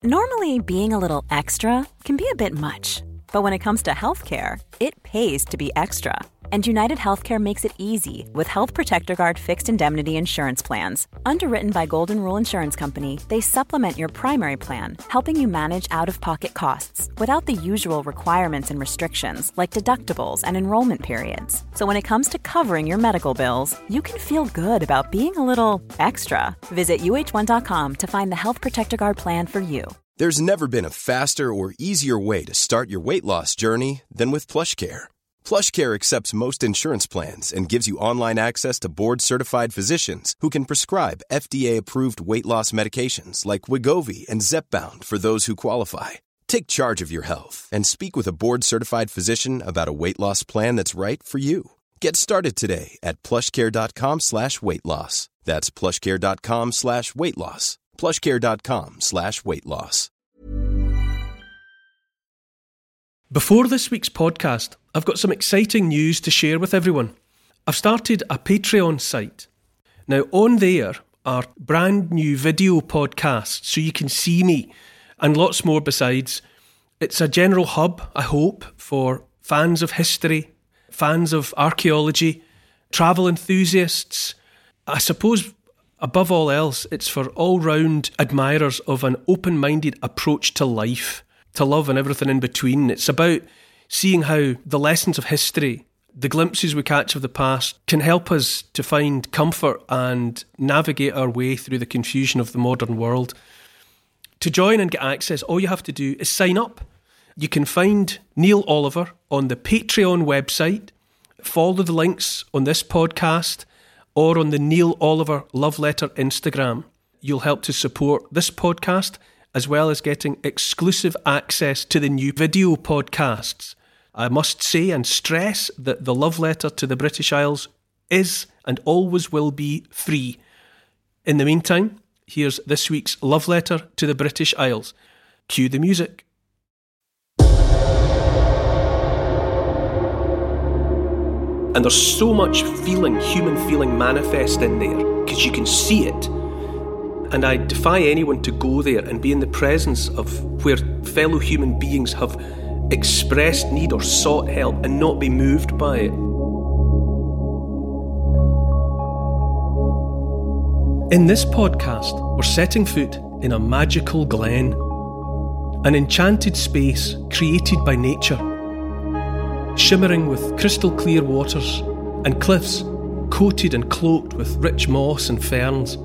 Normally, being a little extra can be a bit much, but when it comes to healthcare, it pays to be extra. And United Healthcare makes it easy with Health Protector Guard fixed indemnity insurance plans. Underwritten by Golden Rule Insurance Company, they supplement your primary plan, helping you manage out-of-pocket costs without the usual requirements and restrictions like deductibles and enrollment periods. So when it comes to covering your medical bills, you can feel good about being a little extra. Visit uh1.com to find the Health Protector Guard plan for you. There's never been a faster or easier way to start your weight loss journey than with PlushCare. PlushCare accepts most insurance plans and gives you online access to board-certified physicians who can prescribe FDA-approved weight loss medications like Wegovy and Zepbound for those who qualify. Take charge of your health and speak with a board-certified physician about a weight loss plan that's right for you. Get started today at plushcare.com/weight loss. That's plushcare.com/weight loss. plushcare.com/weight loss. Before this week's podcast, I've got some exciting news to share with everyone. I've started a Patreon site. Now, on there are brand new video podcasts, so you can see me, and lots more besides. It's a general hub, I hope, for fans of history, fans of archaeology, travel enthusiasts. I suppose, above all else, it's for all-round admirers of an open-minded approach to life, to love and everything in between. It's about seeing how the lessons of history, the glimpses we catch of the past, can help us to find comfort and navigate our way through the confusion of the modern world. To join and get access, all you have to do is sign up. You can find Neil Oliver on the Patreon website, follow the links on this podcast, or on the Neil Oliver Love Letter Instagram. You'll help to support this podcast, as well as getting exclusive access to the new video podcasts. I must say and stress that the Love Letter to the British Isles is and always will be free. In the meantime, here's this week's Love Letter to the British Isles. Cue the music. And there's so much feeling, human feeling manifest in there, because you can see it. And I defy anyone to go there and be in the presence of where fellow human beings have expressed need or sought help and not be moved by it. In this podcast, we're setting foot in a magical glen, an enchanted space created by nature, shimmering with crystal clear waters and cliffs coated and cloaked with rich moss and ferns.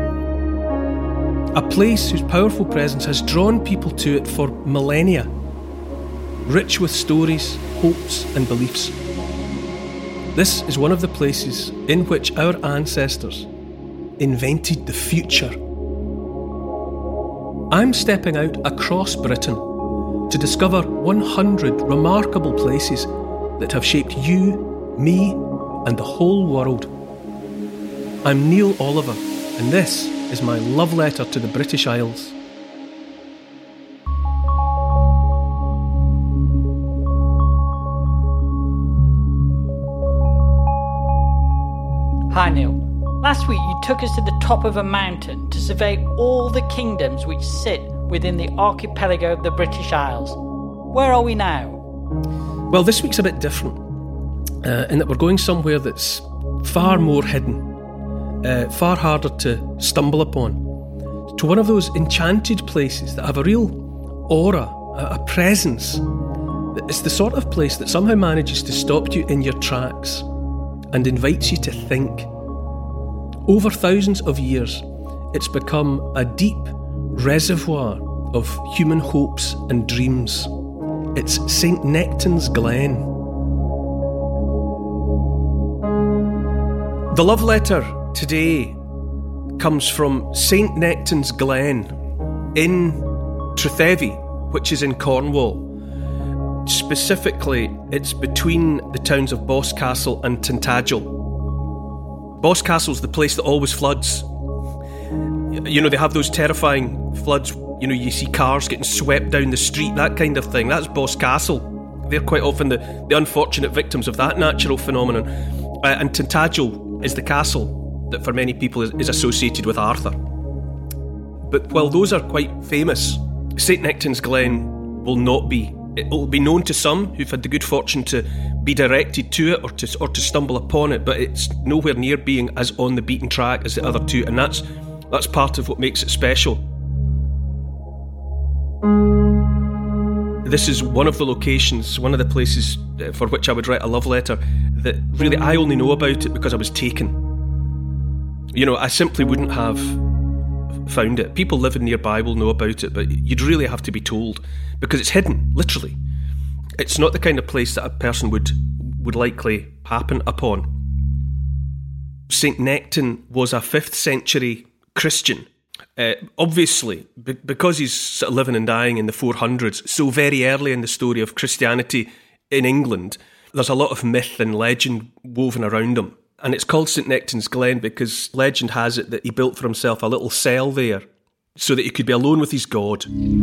A place whose powerful presence has drawn people to it for millennia, rich with stories, hopes and beliefs. This is one of the places in which our ancestors invented the future. I'm stepping out across Britain to discover 100 remarkable places that have shaped you, me, and the whole world. I'm Neil Oliver, and this is my love letter to the British Isles. Hi Neil. Last week you took us to the top of a mountain to survey all the kingdoms which sit within the archipelago of the British Isles. Where are we now? Well, this week's a bit different in that we're going somewhere that's far more hidden, far harder to stumble upon, to one of those enchanted places that have a real aura, a presence. It's the sort of place that somehow manages to stop you in your tracks and invites you to think. Over thousands of years, it's become a deep reservoir of human hopes and dreams. It's St. Nectan's Glen. The love letter today comes from St. Nectan's Glen in Trethevy, which is in Cornwall. Specifically, it's between the towns of Boscastle and Tintagel. Boscastle's the place that always floods. You know, they have those terrifying floods. You know, you see cars getting swept down the street, that kind of thing. That's Boscastle. They're quite often the unfortunate victims of that natural phenomenon. And Tintagel is the castle that for many people is associated with Arthur. But while those are quite famous St Nectan's Glen will not be. It will be known to some who've had the good fortune to be directed to it or to stumble upon it, but it's nowhere near being as on the beaten track as the other two, and that's part of what makes it special. This is one of the locations, one of the places for which I would write a love letter that really I only know about it because I was taken. You know, I simply wouldn't have found it. People living nearby will know about it, but you'd really have to be told because it's hidden, literally. It's not the kind of place that a person would likely happen upon. St Nectan was a 5th century Christian. Obviously, because he's sort of living and dying in the 400s, so very early in the story of Christianity in England, there's a lot of myth and legend woven around him. And it's called St Nectan's Glen because legend has it that he built for himself a little cell there so that he could be alone with his God.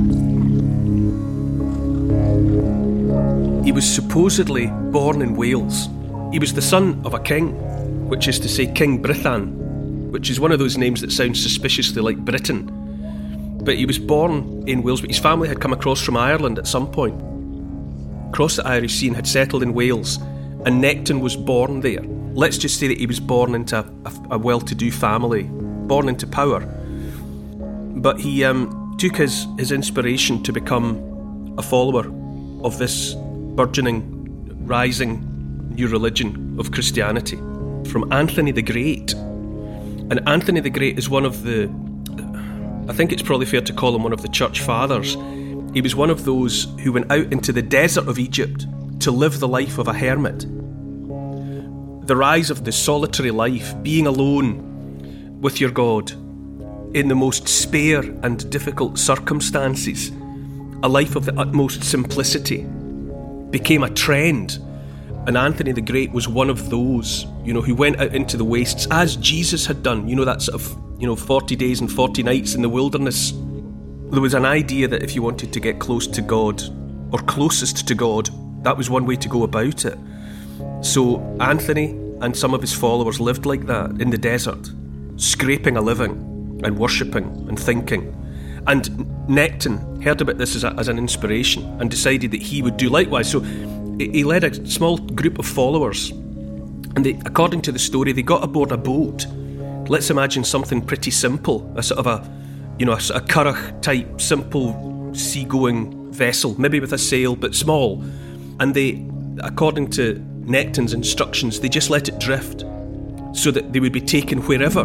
He was supposedly born in Wales. He was the son of a king, which is to say King Brychan, which is one of those names that sounds suspiciously like Britain. But he was born in Wales, but his family had come across from Ireland at some point, across the Irish Sea, and had settled in Wales, and Nectan was born there. Let's just say that he was born into a well-to-do family, born into power. But he took his inspiration to become a follower of this burgeoning, rising new religion of Christianity from Anthony the Great. And Anthony the Great is one of the, I think it's probably fair to call him one of the church fathers. He was one of those who went out into the desert of Egypt to live the life of a hermit. The rise of the solitary life, being alone with your God in the most spare and difficult circumstances, a life of the utmost simplicity, became a trend. And Anthony the Great was one of those, you know, who went out into the wastes as Jesus had done, you know, that sort of, 40 days and 40 nights in the wilderness. There was an idea that if you wanted to get close to God, or closest to God, that was one way to go about it. So Anthony and some of his followers lived like that in the desert, scraping a living and worshipping and thinking. And Nectan heard about this as an inspiration and decided that he would do likewise. So he led a small group of followers, and they, according to the story, they got aboard a boat. Let's imagine something pretty simple, a sort of a curragh type, simple seagoing vessel, maybe with a sail, but small. And they, according to Nectan's instructions, they just let it drift so that they would be taken wherever.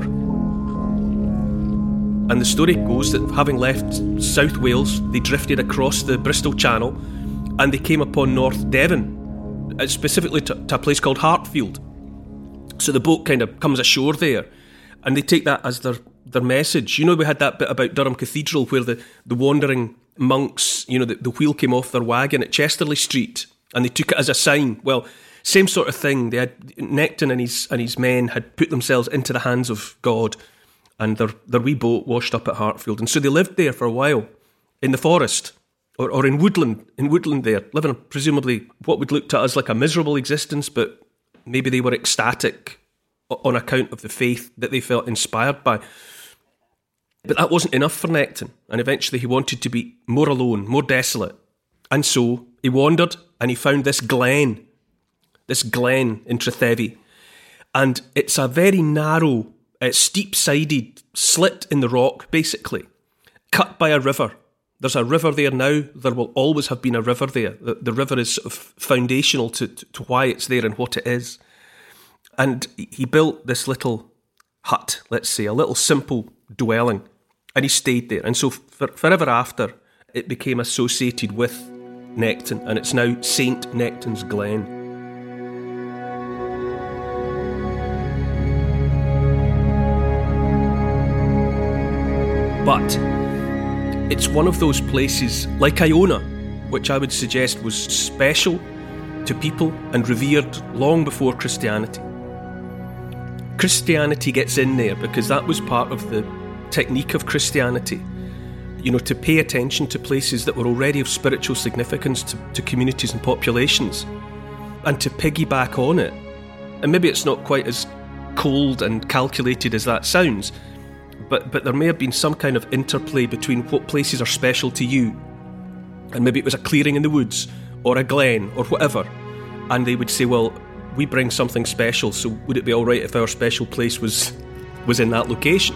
And the story goes that having left South Wales, they drifted across the Bristol Channel and they came upon North Devon, specifically to a place called Hartfield. So the boat kind of comes ashore there, and they take that as their message. You know, we had that bit about Durham Cathedral where the wandering monks, you know, the wheel came off their wagon at Chesterley Street, and they took it as a sign. Well, same sort of thing. They had Nectan and his men had put themselves into the hands of God, and their wee boat washed up at Hartfield. And so they lived there for a while in the forest or in woodland there, living presumably what would look to us like a miserable existence, but maybe they were ecstatic on account of the faith that they felt inspired by. But that wasn't enough for Nectan, and eventually he wanted to be more alone, more desolate. And so he wandered and he found this glen in Trethevy. And it's a very narrow, steep-sided slit in the rock, basically, cut by a river. There's a river there now. There will always have been a river there. The river is sort of foundational to why it's there and what it is. And he built this little hut, let's say, a little simple dwelling, and he stayed there. And so forever after, it became associated with Nectan, and it's now St Nectan's Glen. But it's one of those places, like Iona, which I would suggest was special to people and revered long before Christianity. Christianity gets in there because that was part of the technique of Christianity, you know, to pay attention to places that were already of spiritual significance to communities and populations, and to piggyback on it. And maybe it's not quite as cold and calculated as that sounds, but there may have been some kind of interplay between what places are special to you, and maybe it was a clearing in the woods or a glen or whatever, and they would say, well, we bring something special, so would it be all right if our special place was in that location?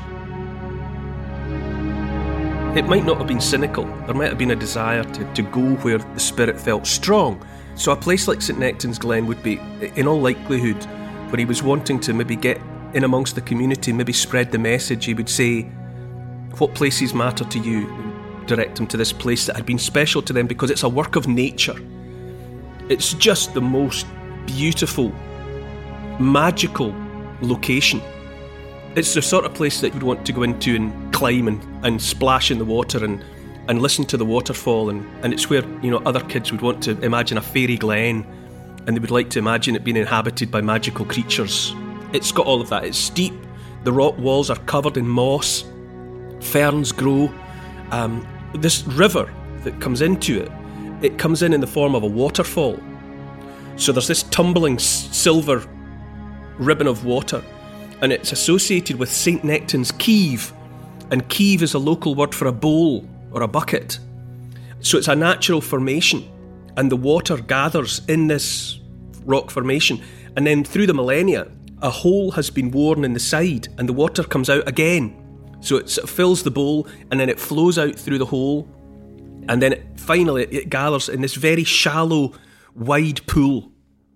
It might not have been cynical. There might have been a desire to go where the spirit felt strong. So a place like St Nectan's Glen would be, in all likelihood, where he was wanting to maybe get in amongst the community, maybe spread the message. He would say, what places matter to you? Direct them to this place that had been special to them because it's a work of nature. It's just the most beautiful, magical location. It's the sort of place that you would want to go into and climb and splash in the water and listen to the waterfall, and it's where, you know, other kids would want to imagine a fairy glen, and they would like to imagine it being inhabited by magical creatures. It's got all of that. It's steep, the rock walls are covered in moss, ferns grow. This river that comes into it comes in the form of a waterfall. So there's this tumbling silver ribbon of water, and it's associated with St Nectan's Keeve, and Keeve is a local word for a bowl or a bucket. So it's a natural formation, and the water gathers in this rock formation, and then through the millennia a hole has been worn in the side and the water comes out again. So it sort of fills the bowl and then it flows out through the hole, and then finally it gathers in this very shallow, wide pool.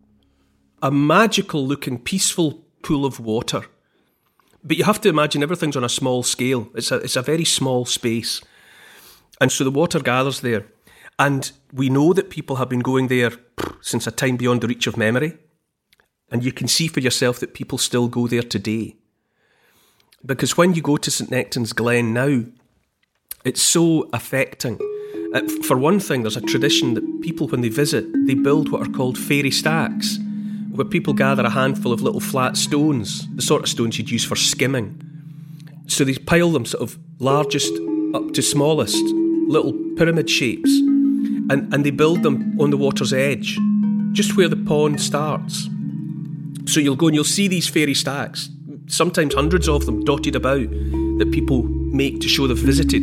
A magical looking, peaceful pool of water. But you have to imagine everything's on a small scale. It's a very small space. And so the water gathers there. And we know that people have been going there since a time beyond the reach of memory. And you can see for yourself that people still go there today. Because when you go to St Nectan's Glen now, it's so affecting. For one thing, there's a tradition that people, when they visit, they build what are called fairy stacks, where people gather a handful of little flat stones, the sort of stones you'd use for skimming. So they pile them sort of largest up to smallest, little pyramid shapes, and they build them on the water's edge, just where the pond starts. So you'll go and you'll see these fairy stacks, sometimes hundreds of them dotted about, that people make to show they've visited.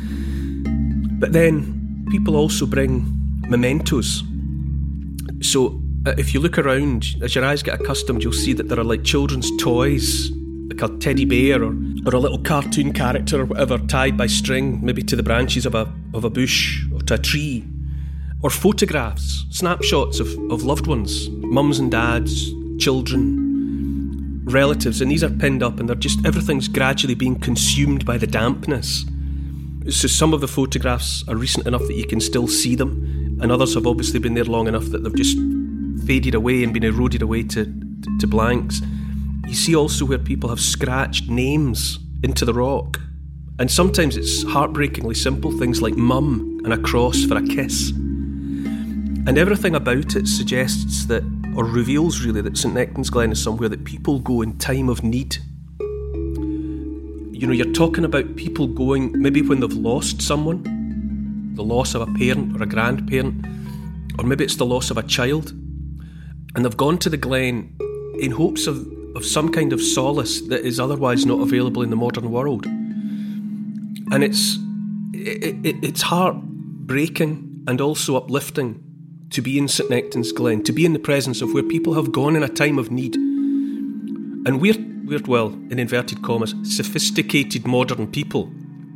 But then people also bring mementos. So if you look around, as your eyes get accustomed, you'll see that there are like children's toys, like a teddy bear or a little cartoon character or whatever, tied by string, maybe to the branches of a bush or to a tree. Or photographs, snapshots of loved ones, mums and dads, children, relatives, and these are pinned up, and they're just, everything's gradually being consumed by the dampness. So some of the photographs are recent enough that you can still see them, and others have obviously been there long enough that they've just faded away and been eroded away to blanks. You see also where people have scratched names into the rock, and sometimes it's heartbreakingly simple things like mum and a cross for a kiss. And everything about it suggests that, or reveals really, that St Nectan's Glen is somewhere that people go in time of need. You know, you're talking about people going maybe when they've lost someone, the loss of a parent or a grandparent, or maybe it's the loss of a child, and they've gone to the Glen in hopes of some kind of solace that is otherwise not available in the modern world. And it's heartbreaking and also uplifting to be in St Nectan's Glen, to be in the presence of where people have gone in a time of need. And we're well, in inverted commas, sophisticated modern people.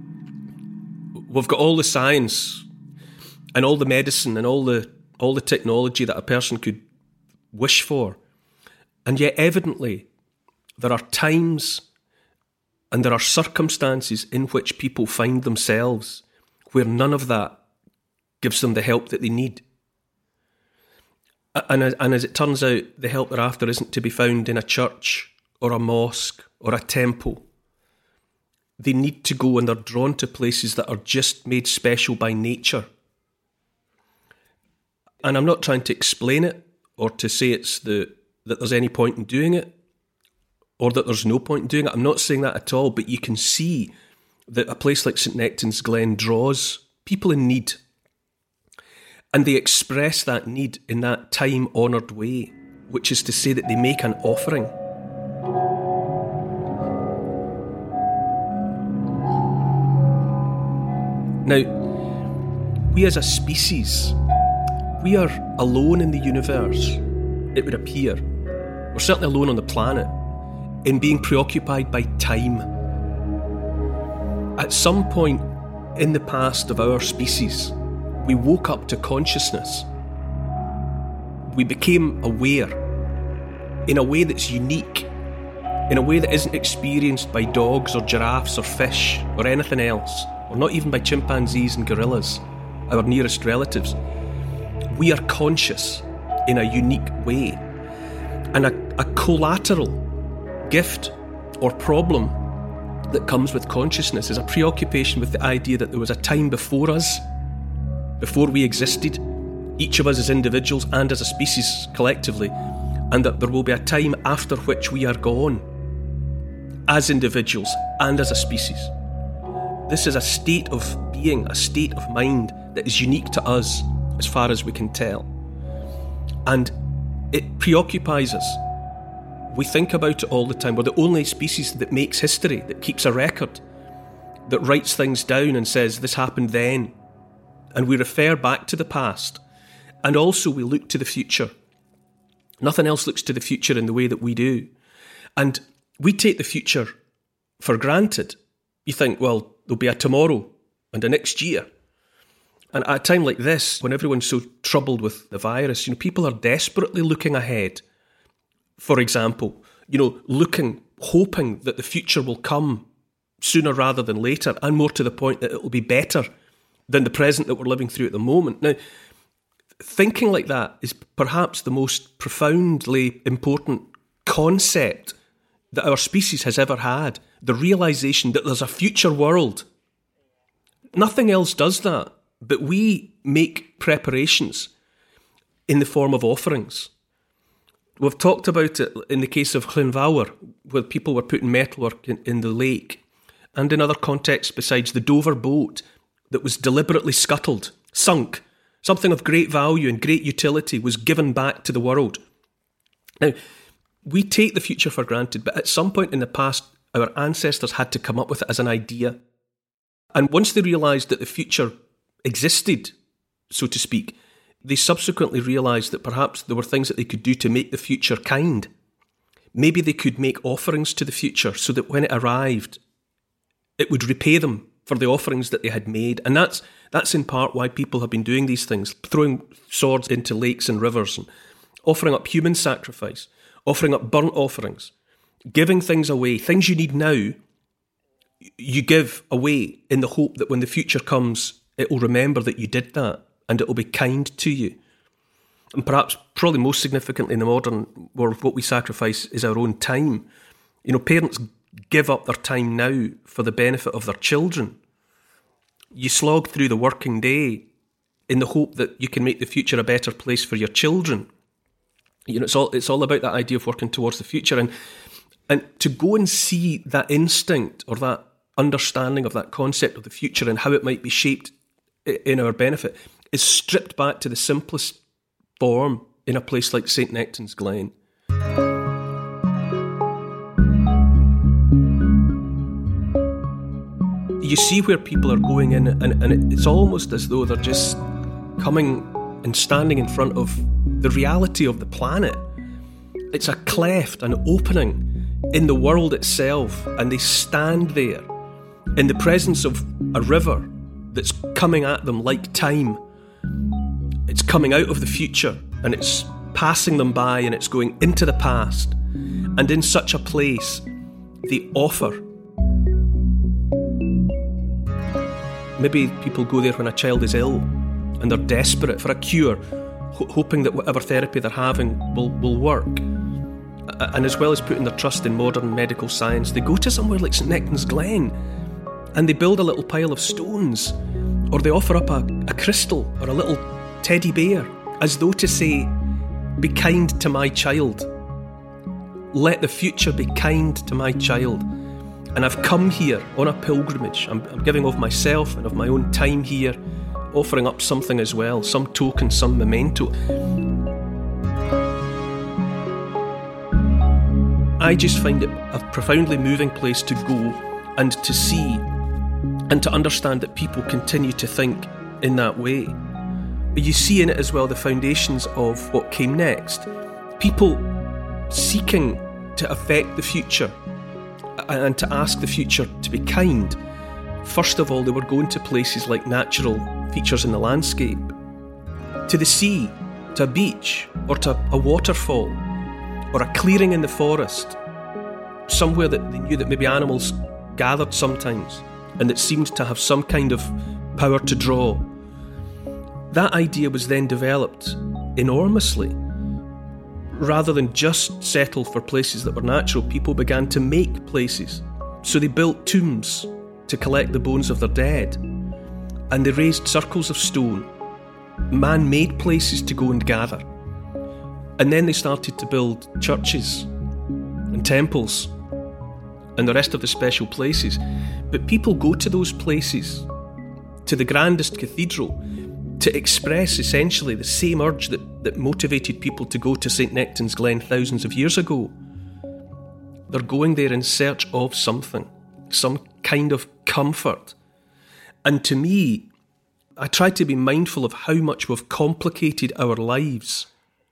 We've got all the science and all the medicine and all the technology that a person could wish for. And yet evidently there are times and there are circumstances in which people find themselves where none of that gives them the help that they need. And as it turns out, the help they're after isn't to be found in a church or a mosque or a temple. They need to go, and they're drawn to places that are just made special by nature. And I'm not trying to explain it or to say that there's any point in doing it or that there's no point in doing it. I'm not saying that at all, but you can see that a place like St Nectan's Glen draws people in need. And they express that need in that time-honoured way, which is to say that they make an offering. Now, we as a species, we are alone in the universe, it would appear. We're certainly alone on the planet in being preoccupied by time. At some point in the past of our species, we woke up to consciousness. We became aware in a way that's unique, in a way that isn't experienced by dogs or giraffes or fish or anything else, or not even by chimpanzees and gorillas, our nearest relatives. We are conscious in a unique way. And a collateral gift or problem that comes with consciousness is a preoccupation with the idea that there was a time before us, before we existed, each of us as individuals and as a species collectively, and that there will be a time after which we are gone, as individuals and as a species. This is a state of being, a state of mind that is unique to us as far as we can tell. And it preoccupies us. We think about it all the time. We're the only species that makes history, that keeps a record, that writes things down and says, this happened then. And we refer back to the past. And also we look to the future. Nothing else looks to the future in the way that we do. And we take the future for granted. You think, well, there'll be a tomorrow and a next year. And at a time like this, when everyone's so troubled with the virus, people are desperately looking ahead. For example, looking, hoping that the future will come sooner rather than later, and more to the point that it will be better than the present that we're living through at the moment. Now, thinking like that is perhaps the most profoundly important concept that our species has ever had. The realisation that there's a future world. Nothing else does that, but we make preparations in the form of offerings. We've talked about it in the case of Llynfawr, where people were putting metalwork in the lake, and in other contexts besides, the Dover boat that was deliberately scuttled, sunk. Something of great value and great utility was given back to the world. Now, we take the future for granted, but at some point in the past, our ancestors had to come up with it as an idea. And once they realised that the future existed, so to speak, they subsequently realised that perhaps there were things that they could do to make the future kind. Maybe they could make offerings to the future so that when it arrived, it would repay them for the offerings that they had made. And that's in part why people have been doing these things, throwing swords into lakes and rivers, and offering up human sacrifice, offering up burnt offerings, giving things away, things you need now, you give away in the hope that when the future comes, it will remember that you did that and it will be kind to you. And perhaps, probably most significantly in the modern world, what we sacrifice is our own time. Parents give up their time now for the benefit of their children. You slog through the working day in the hope that you can make the future a better place for your children. It's all about that idea of working towards the future. And to go and see that instinct or that understanding of that concept of the future and how it might be shaped in our benefit is stripped back to the simplest form in a place like St. Nectan's Glen. You see where people are going in, and it's almost as though they're just coming and standing in front of the reality of the planet. It's a cleft, an opening in the world itself, and they stand there in the presence of a river that's coming at them like time. It's coming out of the future, and it's passing them by, and it's going into the past. And in such a place, they offer. Maybe people go there when a child is ill and they're desperate for a cure, hoping that whatever therapy they're having will work. And as well as putting their trust in modern medical science, they go to somewhere like St. Nectan's Glen and they build a little pile of stones, or they offer up a crystal or a little teddy bear, as though to say, be kind to my child. Let the future be kind to my child. And I've come here on a pilgrimage. I'm giving of myself and of my own time here, offering up something as well, some token, some memento. I just find it a profoundly moving place to go and to see and to understand that people continue to think in that way. But you see in it as well the foundations of what came next. People seeking to affect the future and to ask the future to be kind. First of all, they were going to places like natural features in the landscape, to the sea, to a beach, or to a waterfall, or a clearing in the forest, somewhere that they knew that maybe animals gathered sometimes, and that seemed to have some kind of power to draw. That idea was then developed enormously. Rather than just settle for places that were natural, people began to make places. So they built tombs to collect the bones of their dead, and they raised circles of stone, man-made places to go and gather. And then they started to build churches and temples and the rest of the special places. But people go to those places, to the grandest cathedral, to express essentially the same urge that motivated people to go to St Nectan's Glen thousands of years ago. They're going there in search of something, some kind of comfort. And to me, I try to be mindful of how much we've complicated our lives.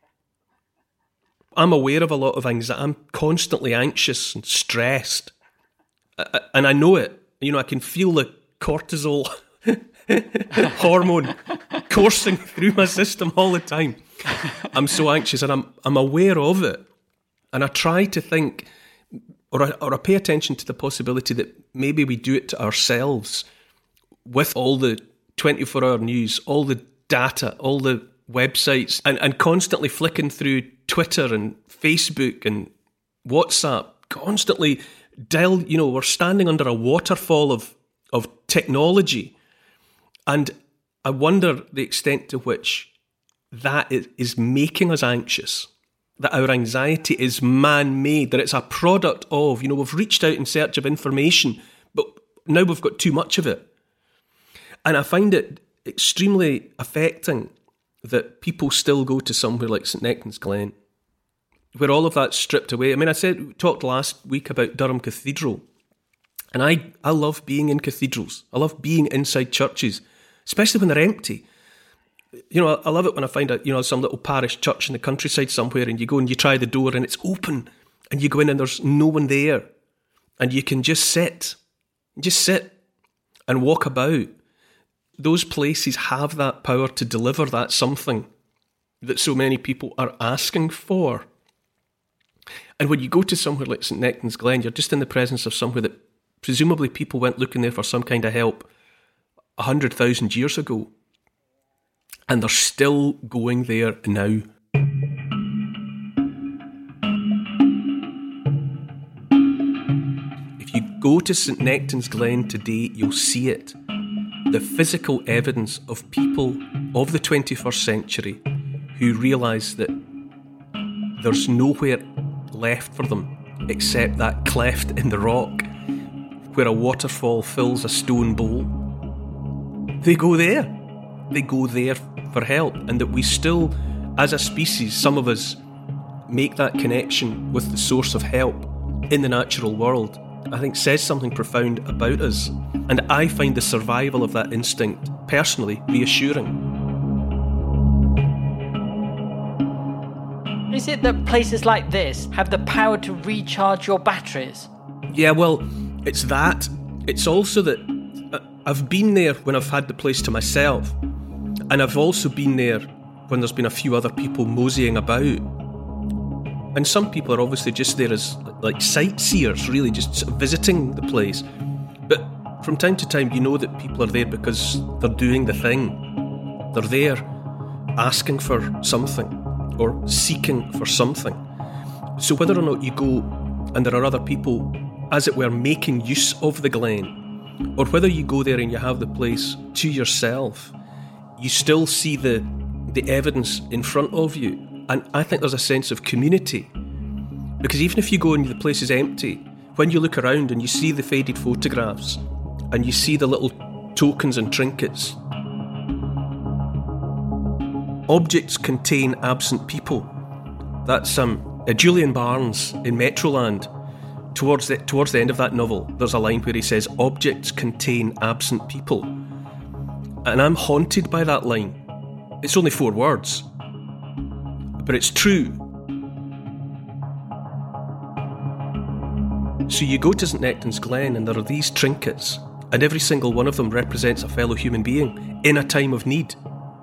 I'm aware of a lot of anxiety. I'm constantly anxious and stressed. And I know it. You know, I can feel the cortisol hormone coursing through my system all the time. I'm so anxious, and I'm aware of it. And I try to think, or I pay attention to the possibility that maybe we do it to ourselves with all the 24-hour news, all the data, all the websites, and constantly flicking through Twitter and Facebook and WhatsApp, constantly we're standing under a waterfall of technology. And I wonder the extent to which that is making us anxious, that our anxiety is man-made, that it's a product of, we've reached out in search of information, but now we've got too much of it. And I find it extremely affecting that people still go to somewhere like St Nectan's Glen, where all of that's stripped away. I mean, we talked last week about Durham Cathedral, and I love being in cathedrals. I love being inside churches, especially when they're empty. I love it when I find some little parish church in the countryside somewhere, and you go and you try the door and it's open, and you go in and there's no one there, and you can just sit and walk about. Those places have that power to deliver that something that so many people are asking for. And when you go to somewhere like St Nectan's Glen, you're just in the presence of somewhere that presumably people went looking there for some kind of help 100,000 years ago. And they're still going there now. If you go to St Nectan's Glen today, you'll see it. The physical evidence of people of the 21st century who realise that there's nowhere left for them except that cleft in the rock where a waterfall fills a stone bowl. They go there. They go there for help, and that we still, as a species, some of us make that connection with the source of help in the natural world, I think says something profound about us. And I find the survival of that instinct, personally, reassuring. Is it that places like this have the power to recharge your batteries? Yeah, well, it's that. It's also that I've been there when I've had the place to myself. And I've also been there when there's been a few other people moseying about. And some people are obviously just there as like sightseers, really, just sort of visiting the place. But from time to time, you know that people are there because they're doing the thing. They're there asking for something or seeking for something. So whether or not you go and there are other people, as it were, making use of the glen, or whether you go there and you have the place to yourself, you still see the evidence in front of you. And I think there's a sense of community. Because even if you go and the place is empty, when you look around and you see the faded photographs and you see the little tokens and trinkets, objects contain absent people. That's Julian Barnes in Metroland towards the end of that novel, there's a line where he says, "Objects contain absent people." And I'm haunted by that line. It's only 4 words, but it's true. So you go to St Nectan's Glen and there are these trinkets, and every single one of them represents a fellow human being in a time of need.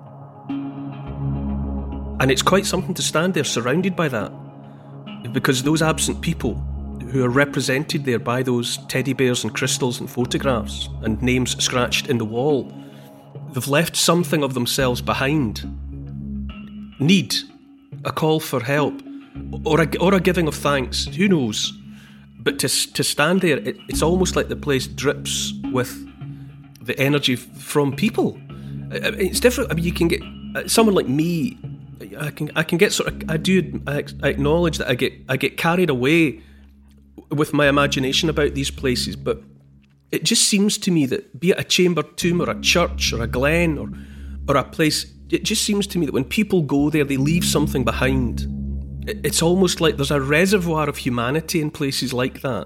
And it's quite something to stand there surrounded by that, because those absent people who are represented there by those teddy bears and crystals and photographs and names scratched in the wall, they've left something of themselves behind. Need, a call for help, or a giving of thanks, who knows? But to stand there, it's almost like the place drips with the energy from people. It's different. I mean, you can get someone like me. I can get sort of. I acknowledge that I get carried away with my imagination about these places, but it just seems to me that, be it a chamber tomb or a church or a glen or a place, it just seems to me that when people go there, they leave something behind. It's almost like there's a reservoir of humanity in places like that.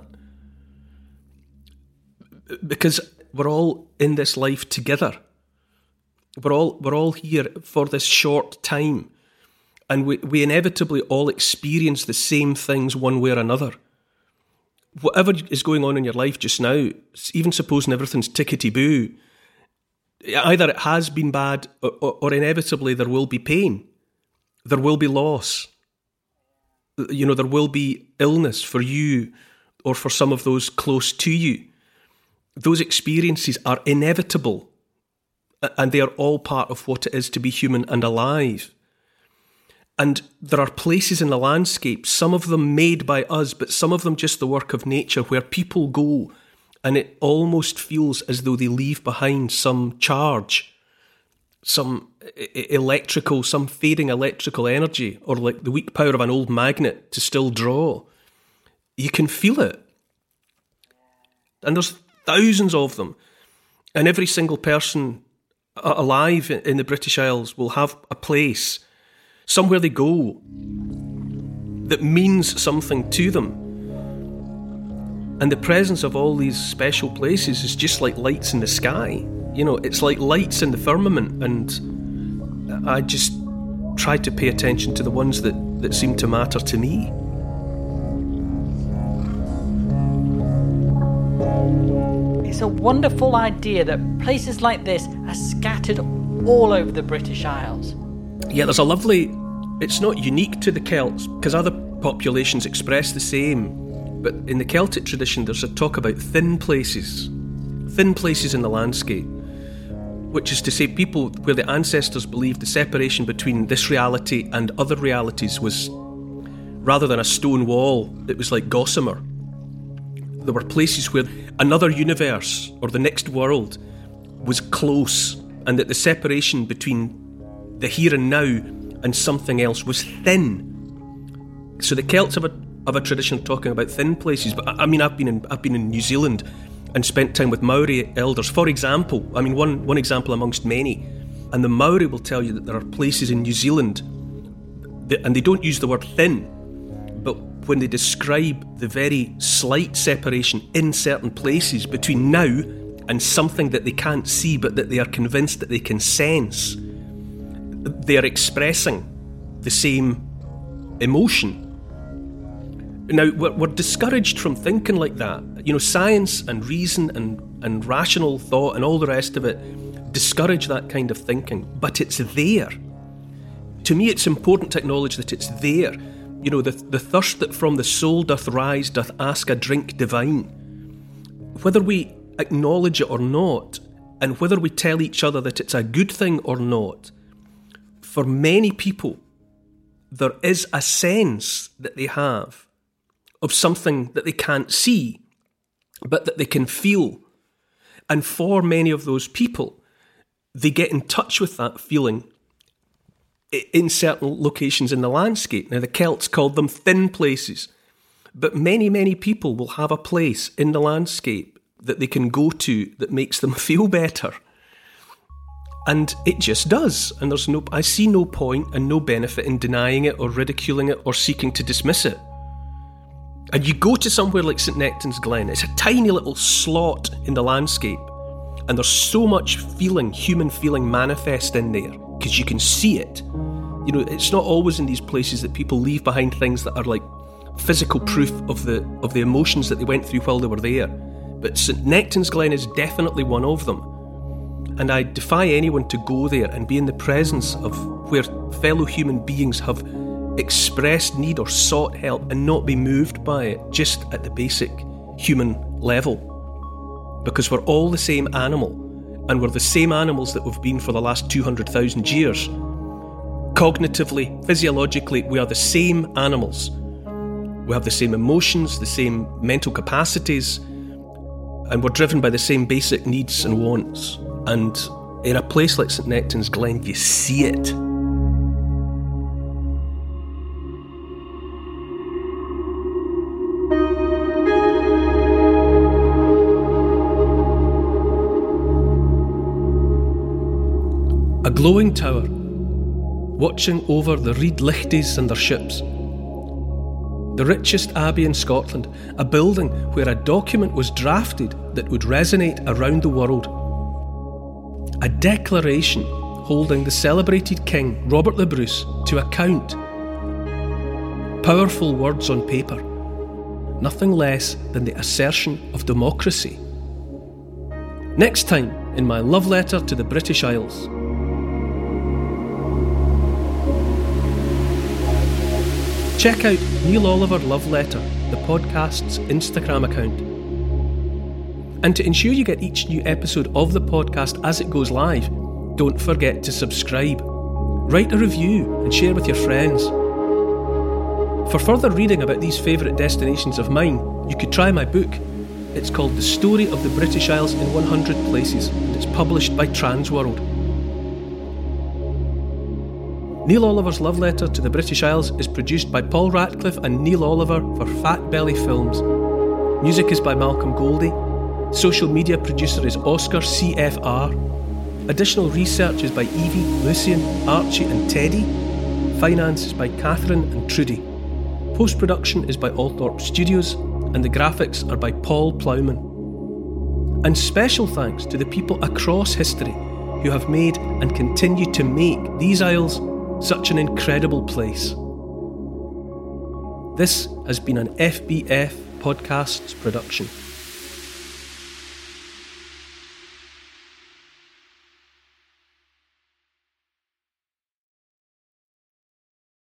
Because we're all in this life together. We're all here for this short time. And we inevitably all experience the same things one way or another. Whatever is going on in your life just now, even supposing everything's tickety-boo, either it has been bad or inevitably there will be pain. There will be loss. You know, there will be illness for you or for some of those close to you. Those experiences are inevitable, and they are all part of what it is to be human and alive. And there are places in the landscape, some of them made by us, but some of them just the work of nature, where people go and it almost feels as though they leave behind some charge, some some fading electrical energy, or like the weak power of an old magnet to still draw. You can feel it. And there's thousands of them. And every single person alive in the British Isles will have a place, somewhere they go, that means something to them. And the presence of all these special places is just like lights in the sky. You know, it's like lights in the firmament, and I just try to pay attention to the ones that seem to matter to me. It's a wonderful idea that places like this are scattered all over the British Isles. Yeah, there's a lovely... It's not unique to the Celts, because other populations express the same, but in the Celtic tradition there's a talk about thin places in the landscape, which is to say people where the ancestors believed the separation between this reality and other realities was, rather than a stone wall, it was like gossamer. There were places where another universe or the next world was close, and that the separation between the here and now and something else was thin. So the Celts have a tradition of talking about thin places. But I mean, I've been in New Zealand and spent time with Maori elders. For example, I mean one example amongst many, and the Maori will tell you that there are places in New Zealand, and they don't use the word thin, but when they describe the very slight separation in certain places between now and something that they can't see but that they are convinced that they can sense, they are expressing the same emotion. Now, we're discouraged from thinking like that. You know, science and reason and rational thought and all the rest of it discourage that kind of thinking, but it's there. To me, it's important to acknowledge that it's there. You know, the thirst that from the soul doth rise doth ask a drink divine. Whether we acknowledge it or not, and whether we tell each other that it's a good thing or not, for many people, there is a sense that they have of something that they can't see, but that they can feel. And for many of those people, they get in touch with that feeling in certain locations in the landscape. Now, the Celts called them thin places, but many, many people will have a place in the landscape that they can go to that makes them feel better. And it just does. And I see no point and no benefit in denying it or ridiculing it or seeking to dismiss it. And you go to somewhere like St Nectan's Glen, it's a tiny little slot in the landscape, and there's so much human feeling manifest in there, because you can see it. You know, it's not always in these places that people leave behind things that are like physical proof of the emotions that they went through while they were there. But St Nectan's Glen is definitely one of them. And I defy anyone to go there and be in the presence of where fellow human beings have expressed need or sought help and not be moved by it just at the basic human level. Because we're all the same animal, and we're the same animals that we've been for the last 200,000 years. Cognitively, physiologically, we are the same animals. We have the same emotions, the same mental capacities, and we're driven by the same basic needs and wants. And in a place like St Nectan's Glen, you see it. A glowing tower, watching over the Reed Lichties and their ships. The richest abbey in Scotland, a building where a document was drafted that would resonate around the world. A declaration holding the celebrated King Robert the Bruce to account. Powerful words on paper, nothing less than the assertion of democracy. Next time in my love letter to the British Isles. Check out Neil Oliver Love Letter, the podcast's Instagram account. And to ensure you get each new episode of the podcast as it goes live, don't forget to subscribe, write a review and share with your friends. For further reading about these favourite destinations of mine, you could try my book. It's called The Story of the British Isles in 100 Places, and it's published by Transworld. Neil Oliver's Love Letter to the British Isles is produced by Paul Ratcliffe and Neil Oliver for Fat Belly Films. Music is by Malcolm Goldie. Social media producer is Oscar CFR. Additional research is by Evie, Lucian, Archie and Teddy. Finance is by Catherine and Trudy. Post-production is by Althorpe Studios, and the graphics are by Paul Plowman. And special thanks to the people across history who have made and continue to make these isles such an incredible place. This has been an FBF Podcasts production.